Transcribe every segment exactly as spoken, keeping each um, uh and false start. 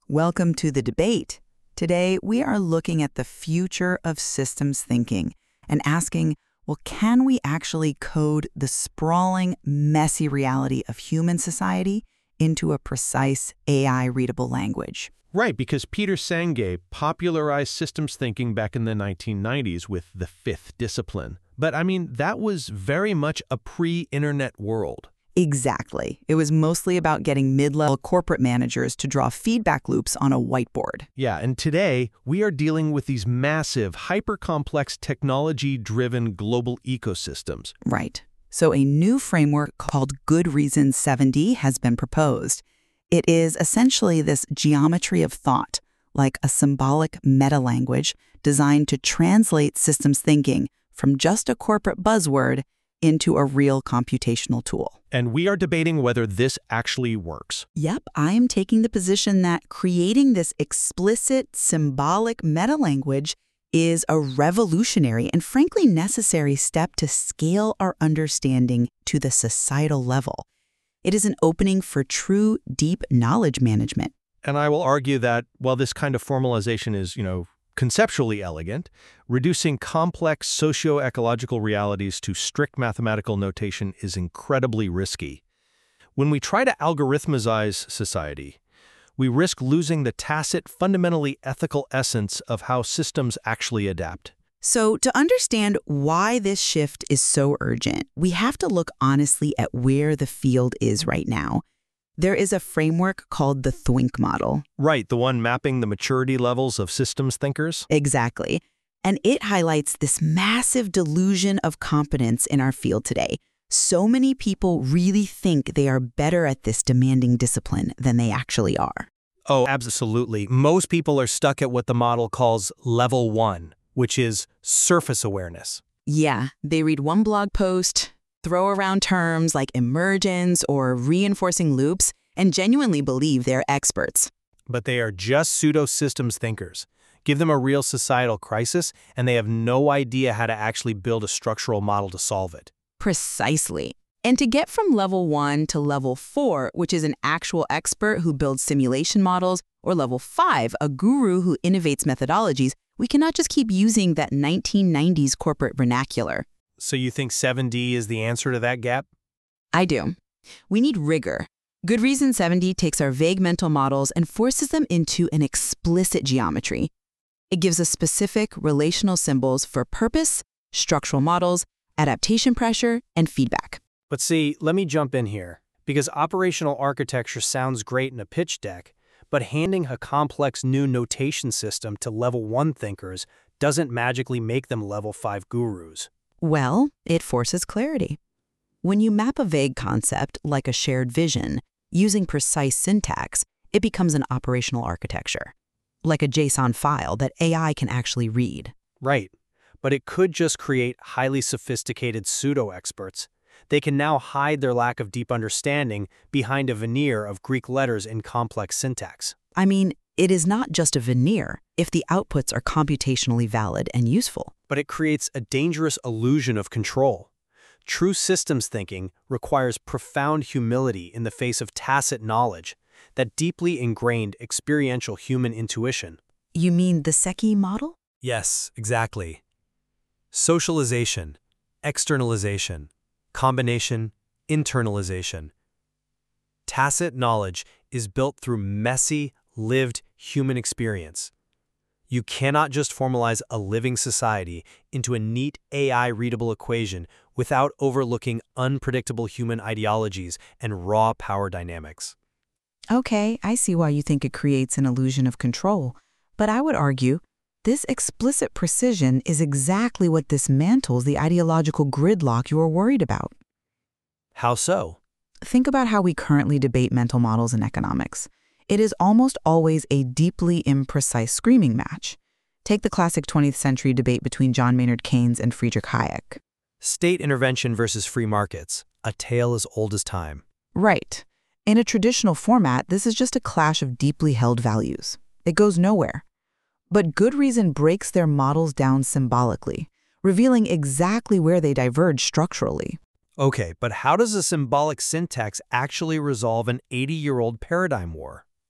Welcome to the debate. Today, we are looking at the future of systems thinking and asking, well, can we actually code the sprawling, messy reality of human society into a precise A I-readable language? Right, because Peter Senge popularized systems thinking back in the nineteen nineties with the fifth discipline. But I mean, that was very much a pre-internet world. Exactly. It was mostly about getting mid-level corporate managers to draw feedback loops on a whiteboard. Yeah, and today, we are dealing with these massive, hyper-complex, technology-driven global ecosystems. Right. So a new framework called Good Reason seven D has been proposed. It is essentially this geometry of thought, like a symbolic meta-language designed to translate systems thinking from just a corporate buzzword into a real computational tool. And we are debating whether this actually works. Yep, I am taking the position that creating this explicit, symbolic meta-language is a revolutionary and frankly necessary step to scale our understanding to the societal level. It is an opening for true, deep knowledge management. And I will argue that while this kind of formalization is, you know, conceptually elegant, reducing complex socio-ecological realities to strict mathematical notation is incredibly risky. When we try to algorithmize society, we risk losing the tacit, fundamentally ethical essence of how systems actually adapt. So to understand why this shift is so urgent, we have to look honestly at where the field is right now. There is a framework called the Thwink model. Right, the one mapping the maturity levels of systems thinkers? Exactly. And it highlights this massive delusion of competence in our field today. So many people really think they are better at this demanding discipline than they actually are. Oh, absolutely. Most people are stuck at what the model calls level one, which is surface awareness. Yeah, they read one blog post, throw around terms like emergence or reinforcing loops, and genuinely believe they're experts. But they are just pseudo-systems thinkers. Give them a real societal crisis, and they have no idea how to actually build a structural model to solve it. Precisely. And to get from level one to level four, which is an actual expert who builds simulation models, or level five, a guru who innovates methodologies, we cannot just keep using that nineteen nineties corporate vernacular. So you think seven D is the answer to that gap? I do. We need rigor. Good Reason seven D takes our vague mental models and forces them into an explicit geometry. It gives us specific relational symbols for purpose, structural models, adaptation pressure, and feedback. But see, let me jump in here, because operational architecture sounds great in a pitch deck, but handing a complex new notation system to level one thinkers doesn't magically make them level five gurus. Well, it forces clarity. When you map a vague concept, like a shared vision, using precise syntax, it becomes an operational architecture, like a JSON file that A I can actually read. Right, but it could just create highly sophisticated pseudo-experts. They can now hide their lack of deep understanding behind a veneer of Greek letters in complex syntax. I mean, it is not just a veneer if the outputs are computationally valid and useful. But it creates a dangerous illusion of control. True systems thinking requires profound humility in the face of tacit knowledge, that deeply ingrained experiential human intuition. You mean the Secchi model? Yes, exactly. Socialization, externalization, combination, internalization. Tacit knowledge is built through messy, lived human experience. You cannot just formalize a living society into a neat A I-readable equation without overlooking unpredictable human ideologies and raw power dynamics. Okay, I see why you think it creates an illusion of control. But I would argue this explicit precision is exactly what dismantles the ideological gridlock you are worried about. How so? Think about how we currently debate mental models in economics. It is almost always a deeply imprecise screaming match. Take the classic twentieth century debate between John Maynard Keynes and Friedrich Hayek. State intervention versus free markets, a tale as old as time. Right. In a traditional format, this is just a clash of deeply held values. It goes nowhere. But Good Reason breaks their models down symbolically, revealing exactly where they diverge structurally. Okay, but how does a symbolic syntax actually resolve an eighty-year-old paradigm war?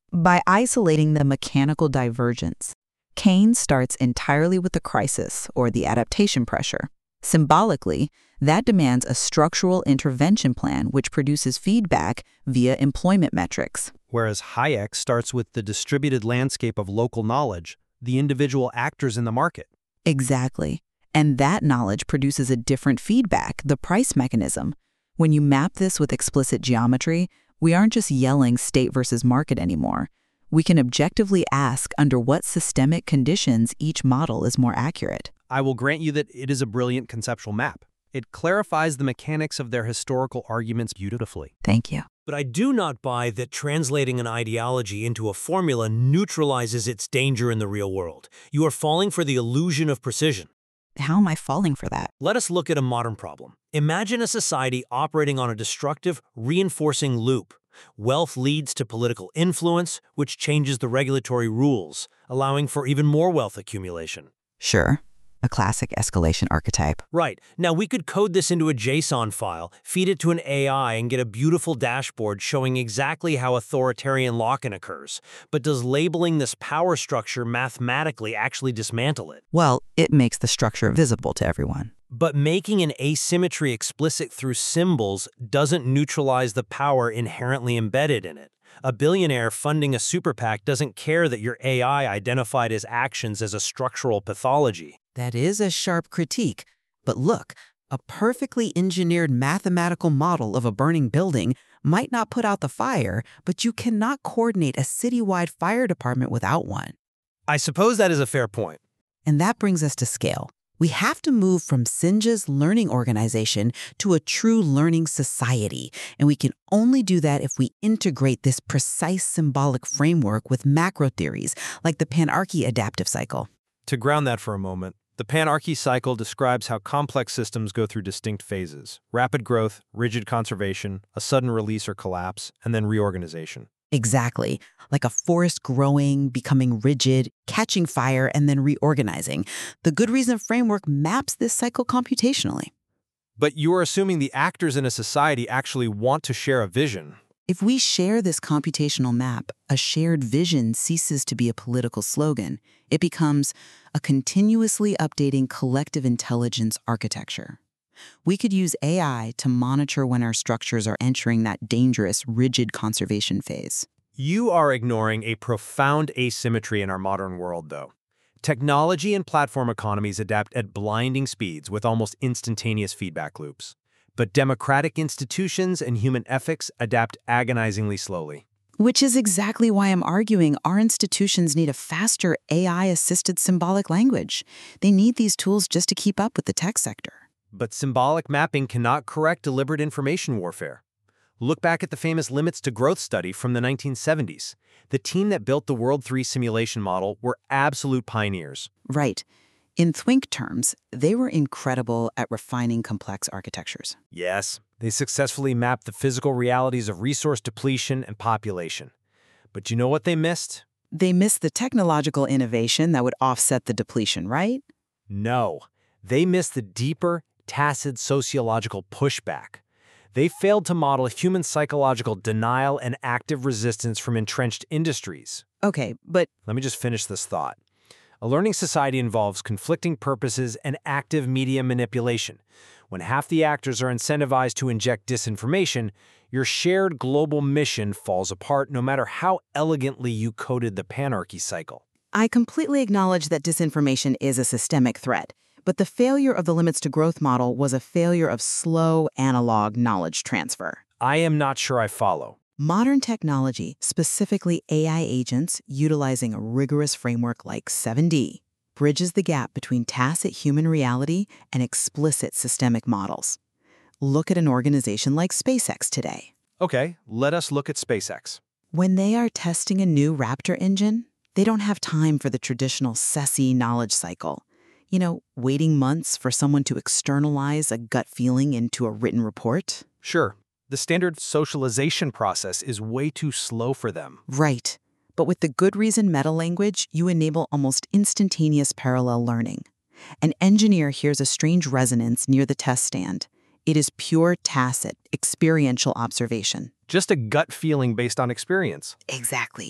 By isolating the mechanical divergence. Keynes starts entirely with the crisis, or the adaptation pressure. Symbolically, that demands a structural intervention plan which produces feedback via employment metrics. Whereas Hayek starts with the distributed landscape of local knowledge, the individual actors in the market. Exactly. And that knowledge produces a different feedback, the price mechanism. When you map this with explicit geometry, we aren't just yelling state versus market anymore. We can objectively ask under what systemic conditions each model is more accurate. I will grant you that it is a brilliant conceptual map. It clarifies the mechanics of their historical arguments beautifully. Thank you. But I do not buy that translating an ideology into a formula neutralizes its danger in the real world. You are falling for the illusion of precision. How am I falling for that? Let us look at a modern problem. Imagine a society operating on a destructive, reinforcing loop. Wealth leads to political influence, which changes the regulatory rules, allowing for even more wealth accumulation. Sure. A classic escalation archetype. Right. Now we could code this into a JSON file, feed it to an A I, and get a beautiful dashboard showing exactly how authoritarian lock-in occurs. But does labeling this power structure mathematically actually dismantle it? Well, it makes the structure visible to everyone. But making an asymmetry explicit through symbols doesn't neutralize the power inherently embedded in it. A billionaire funding a super PAC doesn't care that your A I identified his actions as a structural pathology. That is a sharp critique. But look, a perfectly engineered mathematical model of a burning building might not put out the fire, but you cannot coordinate a citywide fire department without one. I suppose that is a fair point. And that brings us to scale. We have to move from Sinja's learning organization to a true learning society, and we can only do that if we integrate this precise symbolic framework with macro theories, like the Panarchy adaptive cycle. To ground that for a moment, the Panarchy cycle describes how complex systems go through distinct phases: rapid growth, rigid conservation, a sudden release or collapse, and then reorganization. Exactly. Like a forest growing, becoming rigid, catching fire, and then reorganizing. The Good Reason framework maps this cycle computationally. But you are assuming the actors in a society actually want to share a vision. If we share this computational map, a shared vision ceases to be a political slogan. It becomes a continuously updating collective intelligence architecture. We could use A I to monitor when our structures are entering that dangerous, rigid conservation phase. You are ignoring a profound asymmetry in our modern world, though. Technology and platform economies adapt at blinding speeds with almost instantaneous feedback loops. But democratic institutions and human ethics adapt agonizingly slowly. Which is exactly why I'm arguing our institutions need a faster A I-assisted symbolic language. They need these tools just to keep up with the tech sector. But symbolic mapping cannot correct deliberate information warfare. Look back at the famous Limits to Growth study from the nineteen seventies. The team that built the World three simulation model were absolute pioneers. Right. In Thwink terms, they were incredible at refining complex architectures. Yes, they successfully mapped the physical realities of resource depletion and population. But you know what they missed? They missed the technological innovation that would offset the depletion, right? No. They missed the deeper, tacit sociological pushback. They failed to model human psychological denial and active resistance from entrenched industries. Okay, but Let me just finish this thought. A learning society involves conflicting purposes and active media manipulation. When half the actors are incentivized to inject disinformation, your shared global mission falls apart no matter how elegantly you coded the Panarchy cycle. I completely acknowledge that disinformation is a systemic threat. But the failure of the Limits to Growth model was a failure of slow analog knowledge transfer. I am not sure I follow. Modern technology, specifically A I agents utilizing a rigorous framework like seven D, bridges the gap between tacit human reality and explicit systemic models. Look at an organization like SpaceX today. Okay, let us look at SpaceX. When they are testing a new Raptor engine, they don't have time for the traditional S E S I knowledge cycle. You know, waiting months for someone to externalize a gut feeling into a written report? Sure, the standard socialization process is way too slow for them. Right. But with the Good Reason meta-language, you enable almost instantaneous parallel learning. An engineer hears a strange resonance near the test stand. It is pure tacit, experiential observation. Just a gut feeling based on experience. Exactly.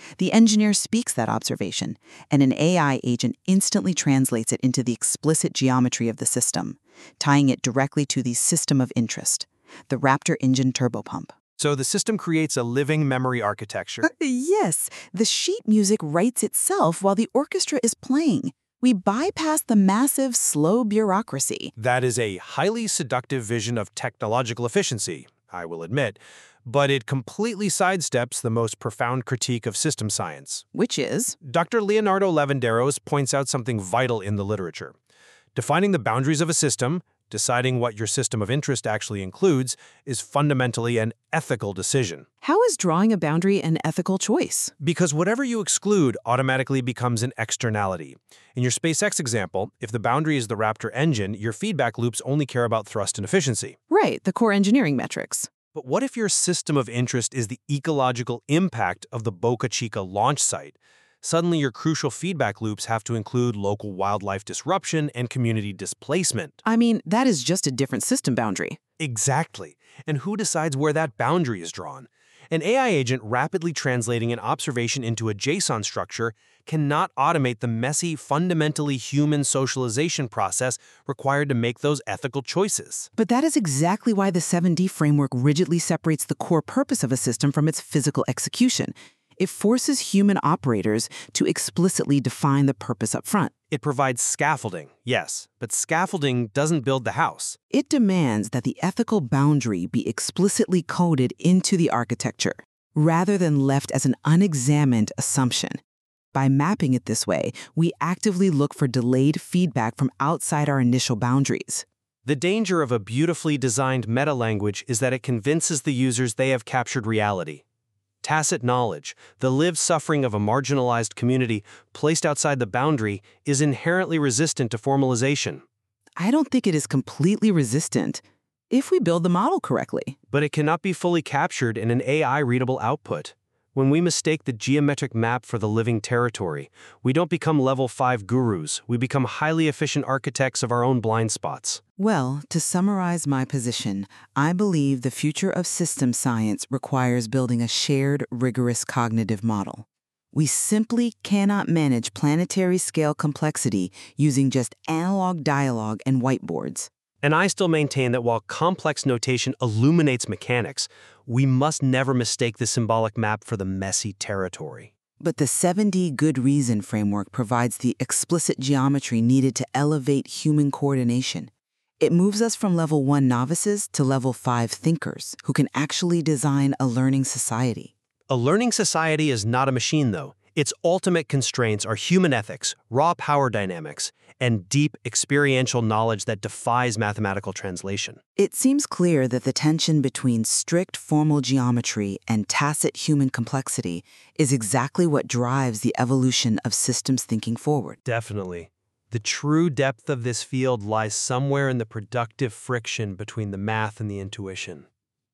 The engineer speaks that observation, and an A I agent instantly translates it into the explicit geometry of the system, tying it directly to the system of interest, the Raptor engine turbopump. So the system creates a living memory architecture. Uh, yes, the sheet music writes itself while the orchestra is playing. We bypass the massive, slow bureaucracy. That is a highly seductive vision of technological efficiency, I will admit, but it completely sidesteps the most profound critique of system science. Which is? Doctor Leonardo Lavanderos points out something vital in the literature. Defining the boundaries of a system, deciding what your system of interest actually includes, is fundamentally an ethical decision. How is drawing a boundary an ethical choice? Because whatever you exclude automatically becomes an externality. In your SpaceX example, if the boundary is the Raptor engine, your feedback loops only care about thrust and efficiency. Right, the core engineering metrics. But what if your system of interest is the ecological impact of the Boca Chica launch site? Suddenly your crucial feedback loops have to include local wildlife disruption and community displacement. I mean, that is just a different system boundary. Exactly. And who decides where that boundary is drawn? An A I agent rapidly translating an observation into a JSON structure cannot automate the messy, fundamentally human socialization process required to make those ethical choices. But that is exactly why the seven D framework rigidly separates the core purpose of a system from its physical execution. It forces human operators to explicitly define the purpose up front. It provides scaffolding, yes, but scaffolding doesn't build the house. It demands that the ethical boundary be explicitly coded into the architecture, rather than left as an unexamined assumption. By mapping it this way, we actively look for delayed feedback from outside our initial boundaries. The danger of a beautifully designed meta-language is that it convinces the users they have captured reality. Tacit knowledge, the lived suffering of a marginalized community placed outside the boundary, is inherently resistant to formalization. I don't think it is completely resistant if we build the model correctly. But it cannot be fully captured in an A I-readable output. When we mistake the geometric map for the living territory, we don't become level five gurus, we become highly efficient architects of our own blind spots. Well, to summarize my position, I believe the future of system science requires building a shared, rigorous cognitive model. We simply cannot manage planetary scale complexity using just analog dialogue and whiteboards. And I still maintain that while complex notation illuminates mechanics, we must never mistake the symbolic map for the messy territory. But the seven D Good Reason framework provides the explicit geometry needed to elevate human coordination. It moves us from level one novices to level five thinkers who can actually design a learning society. A learning society is not a machine, though. Its ultimate constraints are human ethics, raw power dynamics, and deep experiential knowledge that defies mathematical translation. It seems clear that the tension between strict formal geometry and tacit human complexity is exactly what drives the evolution of systems thinking forward. Definitely. The true depth of this field lies somewhere in the productive friction between the math and the intuition.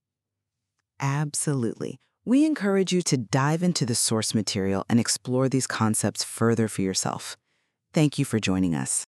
Absolutely. We encourage you to dive into the source material and explore these concepts further for yourself. Thank you for joining us.